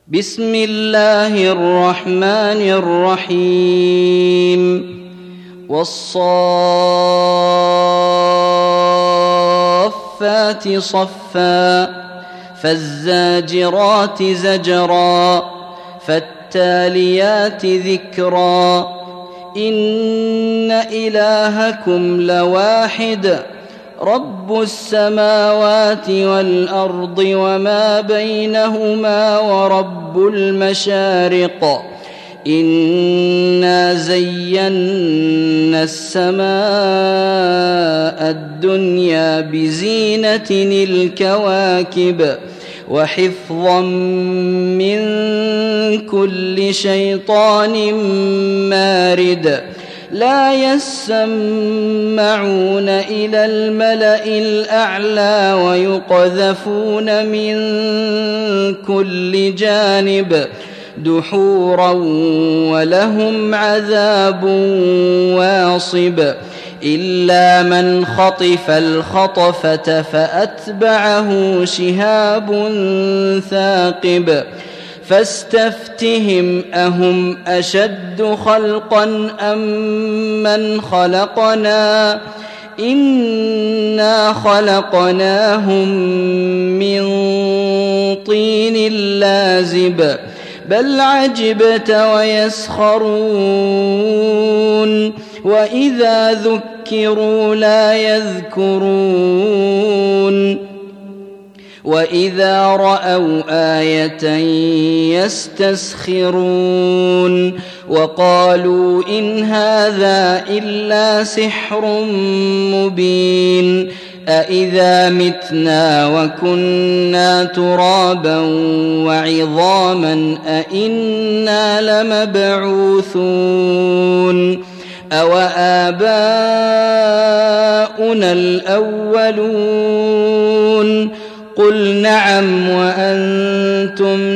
بسم الله الرحمن الرحيم والصافات صفا فالزاجرات زجرا فالتاليات ذكرا إن إلهكم لواحد رب السماوات والأرض وما بينهما ورب المشارق إنا زينا السماء الدنيا بزينة الكواكب وحفظا من كل شيطان مارد لا يسمعون إلى الملأ الأعلى ويقذفون من كل جانب دحورا ولهم عذاب واصب إلا من خطف الخطفة فأتبعه شهاب ثاقب فاستفتهم أهم أشد خلقا أم من خلقنا إنا خلقناهم من طين لازب بل عجبت ويسخرون وإذا ذكروا لا يذكرون وإذا رأوا آية يستسخرون وقالوا إن هذا إلا سحر مبين أإذا متنا وكنا ترابا وعظاما أإنا لمبعوثون أوآباؤنا الأولون قل نعم وأنتم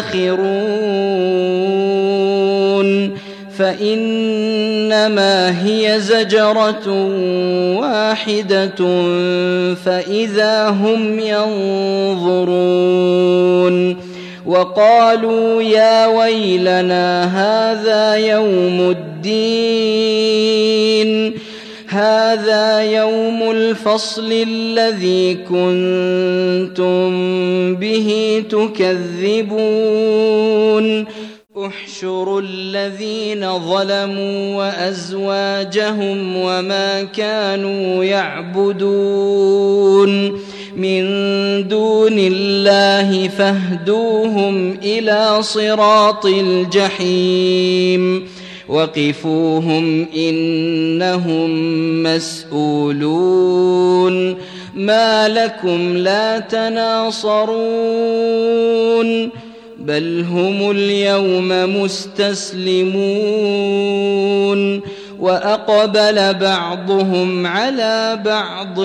داخرون فإنما هي زجرة واحدة فإذا هم ينظرون وقالوا يا ويلنا هذا يوم الدين هذا يوم الفصل الذي كنتم به تكذبون احشروا الذين ظلموا وأزواجهم وما كانوا يعبدون من دون الله فاهدوهم إلى صراط الجحيم وقفوهم إنهم مسؤولون ما لكم لا تناصرون بل هم اليوم مستسلمون وأقبل بعضهم على بعض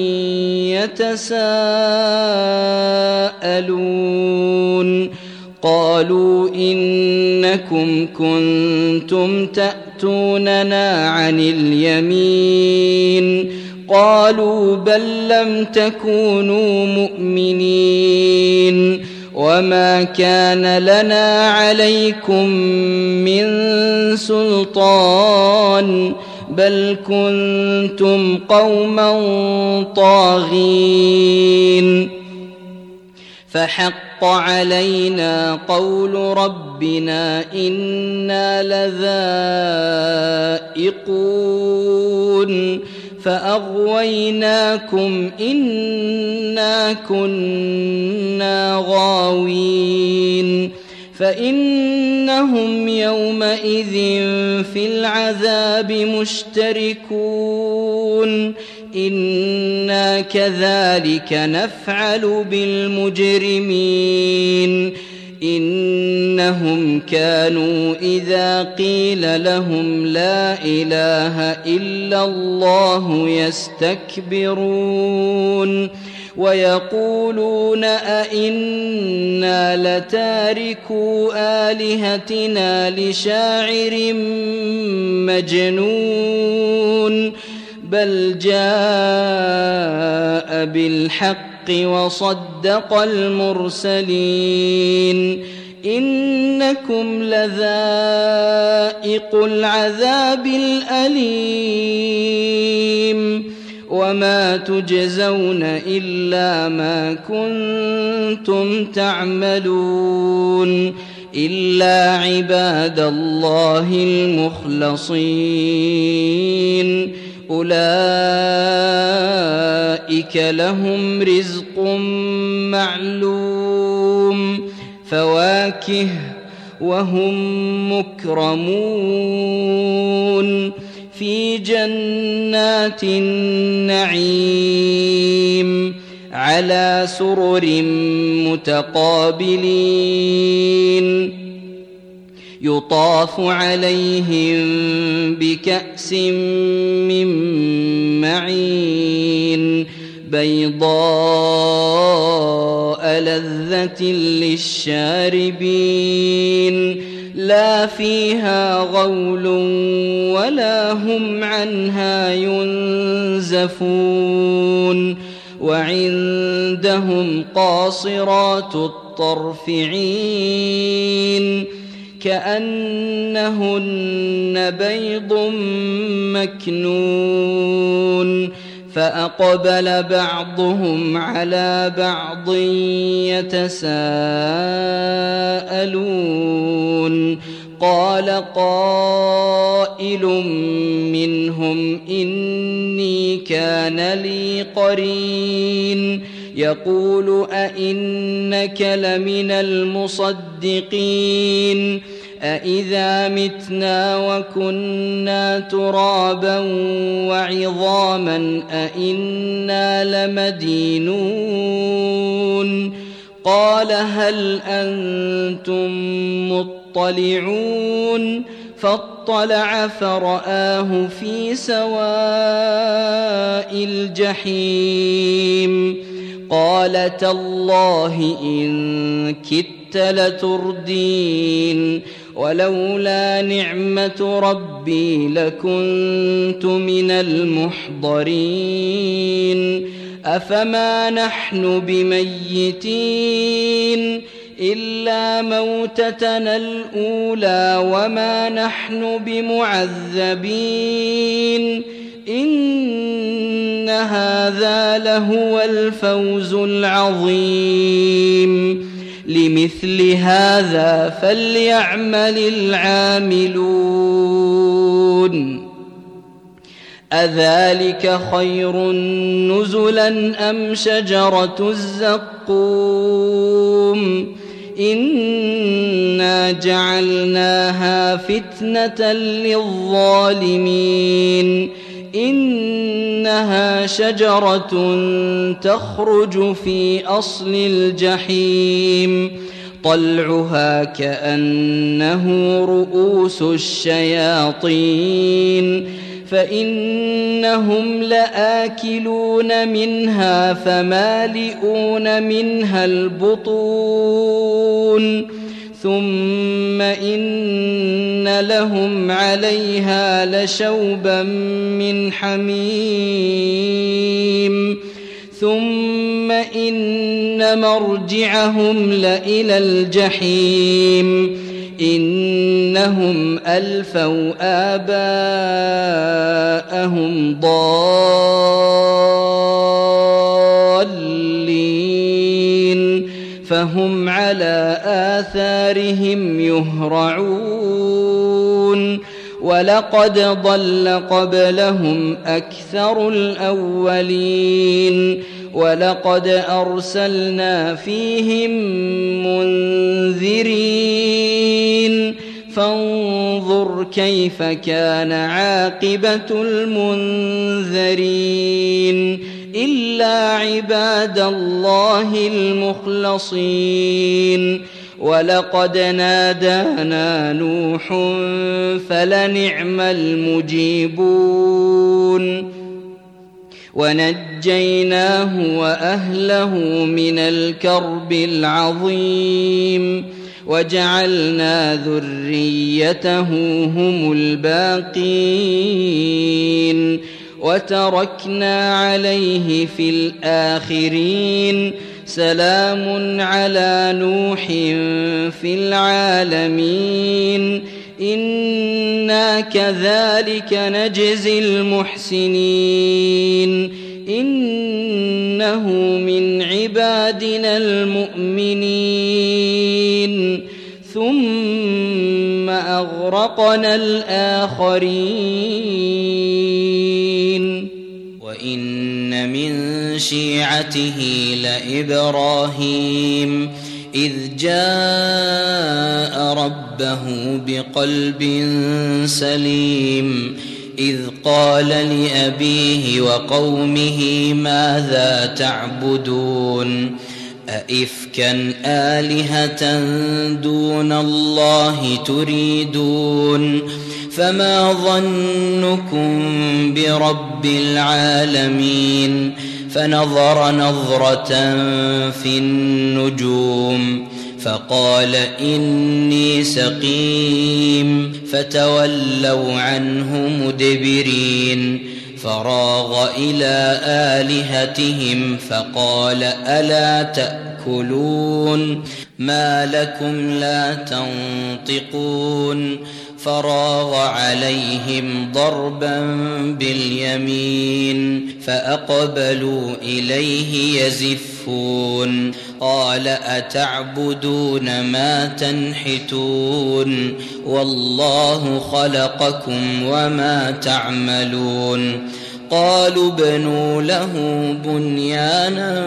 يتساءلون قالوا إنكم كنتم تأتوننا عن اليمين قالوا بل لم تكونوا مؤمنين وما كان لنا عليكم من سلطان بل كنتم قوما طاغين فحق علينا قول ربنا إنا لذائقون فأغويناكم إنا كنا غاوين فإنهم يومئذ في العذاب مشتركون إنا كذلك نفعل بالمجرمين إنهم كانوا إذا قيل لهم لا إله إلا الله يستكبرون ويقولون أئنا لتاركو آلهتنا لشاعر مجنون بل جاء بالحق وصدق المرسلين إنكم لذائق العذاب الأليم وما تجزون إلا ما كنتم تعملون إلا عباد الله المخلصين أولئك لهم رزق معلوم فواكه وهم مكرمون في جنات النعيم على سرر متقابلين يطاف عليهم بكأس من معين بيضاء لذة للشاربين لا فيها غول ولا هم عنها ينزفون وعندهم قاصرات الطرف عين كأنهن بيض مكنون فأقبل بعضهم على بعض يتساءلون قال قائل منهم إني كان لي قرين يقول أئنك لمن المصدقين أإذا متنا وكنا ترابا وعظاما أإنا لمدينون قال هل أنتم مطلعون فاطلع فرآه في سواء الجحيم قال تالله إن كدت لتردين ولولا نعمة ربي لكنت من المحضرين أفما نحن بميتين إلا موتتنا الأولى وما نحن بمعذبين إن هذا لهو الفوز العظيم لمثل هذا فليعمل العاملون أذلك خير نزلا أم شجرة الزقوم إنا جعلناها فتنة للظالمين إنها شجرة تخرج في أصل الجحيم طلعها كأنه رؤوس الشياطين فإنهم لآكلون منها فمالئون منها البطون ثم إن لهم عليها لشوبا من حميم ثم إن مرجعهم لإلى الجحيم إنهم ألفوا آباءهم ضالين فهم على آثارهم يهرعون ولقد ضل قبلهم أكثر الأولين ولقد أرسلنا فيهم منذرين فانظر كيف كان عاقبة المنذرين إلا عباد الله المخلصين ولقد نادانا نوح فلنعم المجيبون ونجيناه وأهله من الكرب العظيم وجعلنا ذريته هم الباقين وتركنا عليه في الآخرين سلام على نوح في العالمين إنا كذلك نجزي المحسنين إنه من عبادنا المؤمنين ثم أغرقنا الآخرين وإن من شيعته لإبراهيم إذ جاء ربه بقلب سليم إذ قال لأبيه وقومه ماذا تعبدون أئفكا آلهة دون الله تريدون فما ظنكم برب العالمين فنظر نظرة في النجوم فقال إني سقيم فتولوا عنه مدبرين فراغ إلى آلهتهم فقال ألا تأكلون ما لكم لا تنطقون فراغ عليهم ضربا باليمين فأقبلوا إليه يزفون قال أتعبدون ما تنحتون والله خلقكم وما تعملون قالوا ابنوا له بنيانا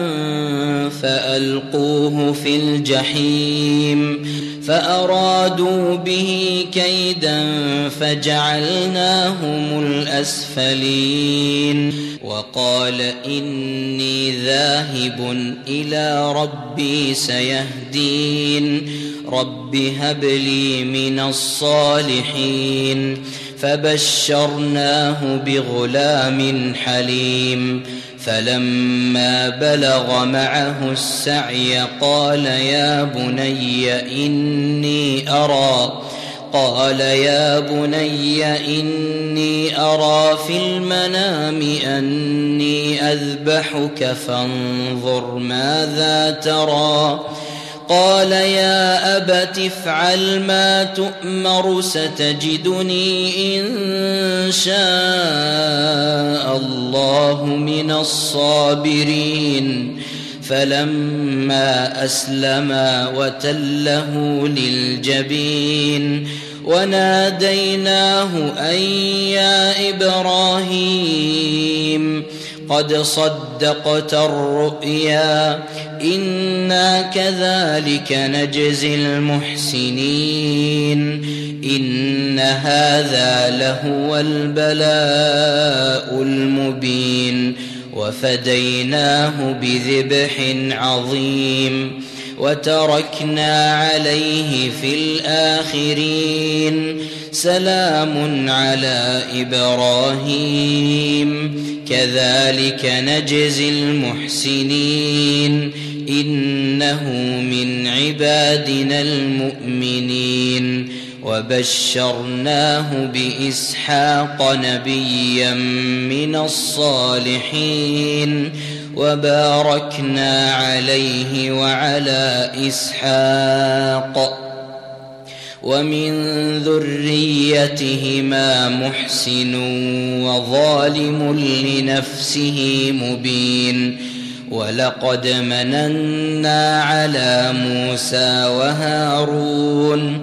فألقوه في الجحيم فأرادوا به كيدا فجعلناهم الأسفلين وقال إني ذاهب إلى ربي سيهدين رب هب لي من الصالحين فبشرناه بغلام حليم فلما بلغ معه السعي قال يا بني إني أرى في المنام أني أذبحك فانظر ماذا ترى قال يا أبت افعل ما تؤمر ستجدني إن شاء الله من الصابرين فلما أسلما وتله للجبين وناديناه أن يا إبراهيم قد صدقت الرؤيا إنا كذلك نجزي المحسنين إن هذا لهو البلاء المبين وفديناه بذبح عظيم وتركنا عليه في الآخرين سلام على إبراهيم كذلك نجزي المحسنين إنه من عبادنا المؤمنين وبشرناه بإسحاق نبيا من الصالحين وباركنا عليه وعلى إسحاق ومن ذريتهما محسن وظالم لنفسه مبين ولقد مننا على موسى وهارون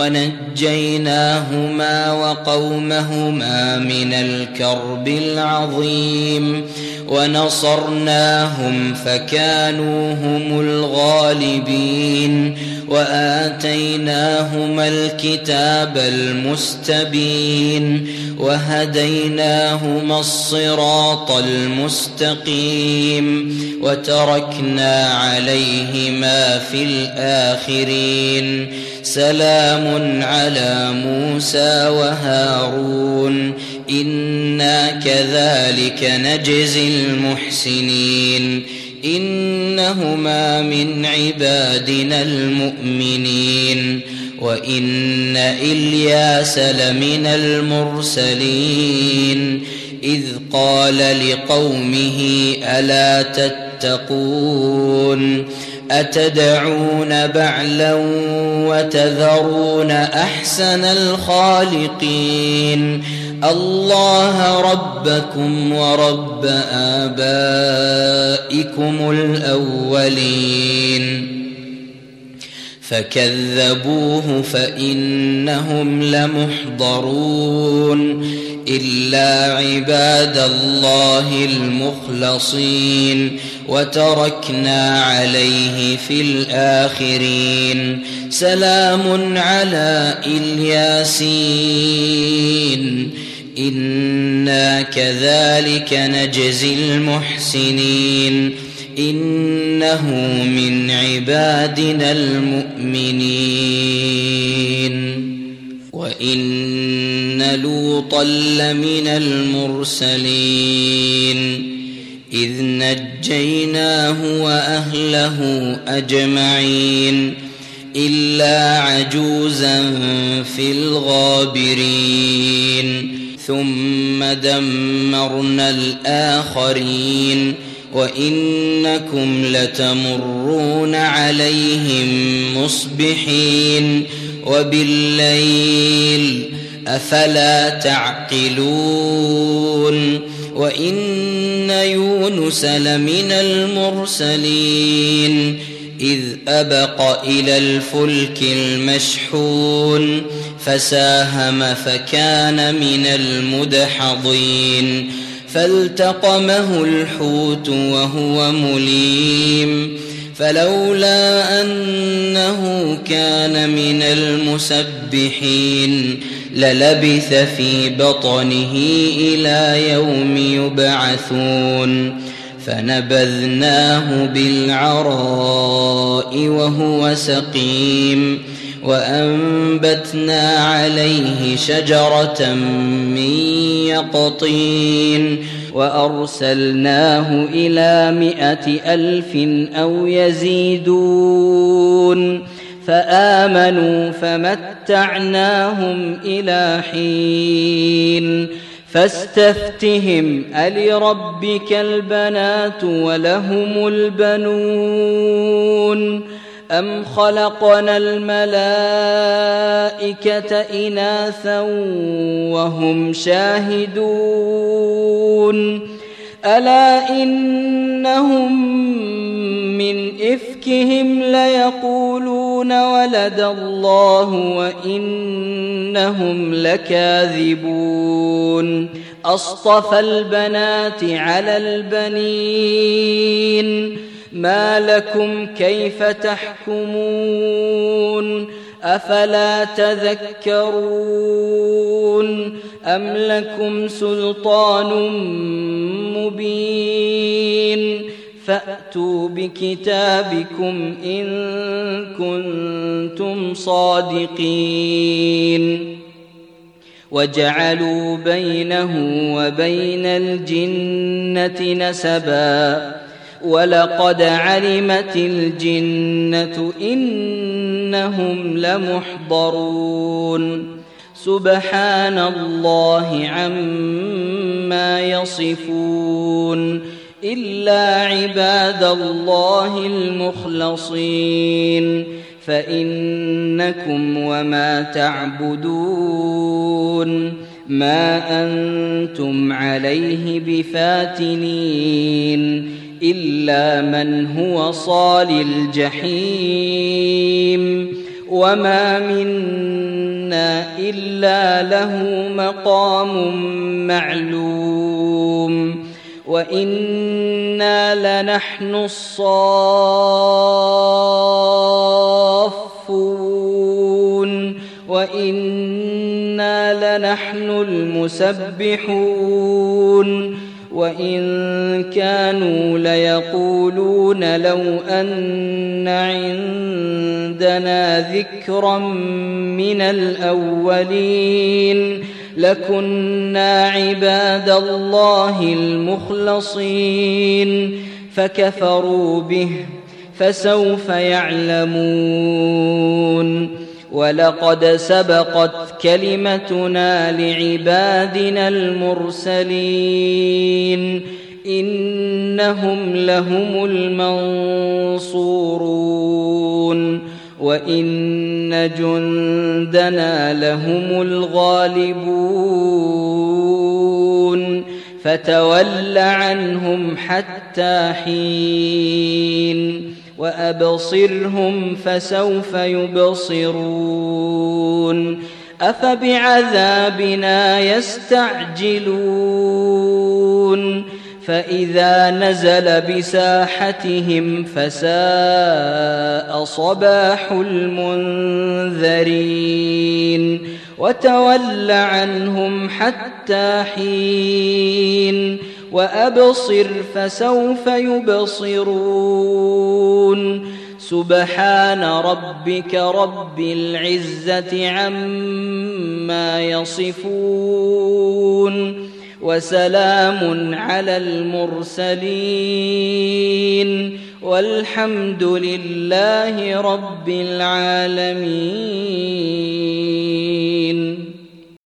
ونجيناهما وقومهما من الكرب العظيم ونصرناهم فكانوا هم الغالبين وآتيناهما الكتاب المستبين وهديناهما الصراط المستقيم وتركنا عليهما في الآخرين سلام على موسى وهارون إنا كذلك نجزي المحسنين إنهما من عبادنا المؤمنين وإن إلياس لمن المرسلين إذ قال لقومه ألا تتقون أتدعون بعلا وتذرون أحسن الخالقين الله ربكم ورب آبائكم الأولين فكذبوه فإنهم لمحضرون إلا عباد الله المخلصين وتركنا عليه في الآخرين سلام على الياسين إنا كذلك نجزي المحسنين إنه من عبادنا المؤمنين وإن لوطا لمن المرسلين إذ نجيناه وأهله أجمعين إلا عجوزا في الغابرين ثم دمرنا الآخرين وإنكم لتمرون عليهم مصبحين وبالليل أفلا تعقلون وإن يونس لمن المرسلين إذ أبق إلى الفلك المشحون فساهم فكان من المدحضين فالتقمه الحوت وهو مليم فلولا أنه كان من المسبحين للبث في بطنه إلى يوم يبعثون فنبذناه بالعراء وهو سقيم وأنبتنا عليه شجرة من يقطين وأرسلناه إلى 100,000 أو يزيدون فآمنوا فمتعناهم إلى حين فاستفتهم ألربك البنات ولهم البنون أم خلقنا الملائكة إناثا وهم شاهدون ألا إنهم من إفكهم ليقولون ولد الله وإنهم لكاذبون أصطفى البنات على البنين ما لكم كيف تحكمون أفلا تذكرون أم لكم سلطان مبين فأتوا بكتابكم إن كنتم صادقين وجعلوا بينه وبين الجنة نسبا ولقد علمت الجنة إنهم لمحضرون سبحان الله عما يصفون إلا عباد الله المخلصين فإنكم وما تعبدون ما أنتم عليه بفاتنين إلا من هو صال الجحيم وما منا إلا له مقام معلوم وإنا لنحن الصافون وإنا لنحن المسبحون وإن كانوا ليقولون لو أن عندنا ذكرا من الأولين لكنا عباد الله المخلصين فكفروا به فسوف يعلمون ولقد سبقت كلمتنا لعبادنا المرسلين إنهم لهم المنصورون وإن جندنا لهم الغالبون فتول عنهم حتى حين وأبصرهم فسوف يبصرون أفبعذابنا يستعجلون فإذا نزل بساحتهم فساء صباح المنذرين وتول عنهم حتى حين وأبصر فسوف يبصرون سبحان ربك رب العزة عما يصفون وسلام على المرسلين والحمد لله رب العالمين.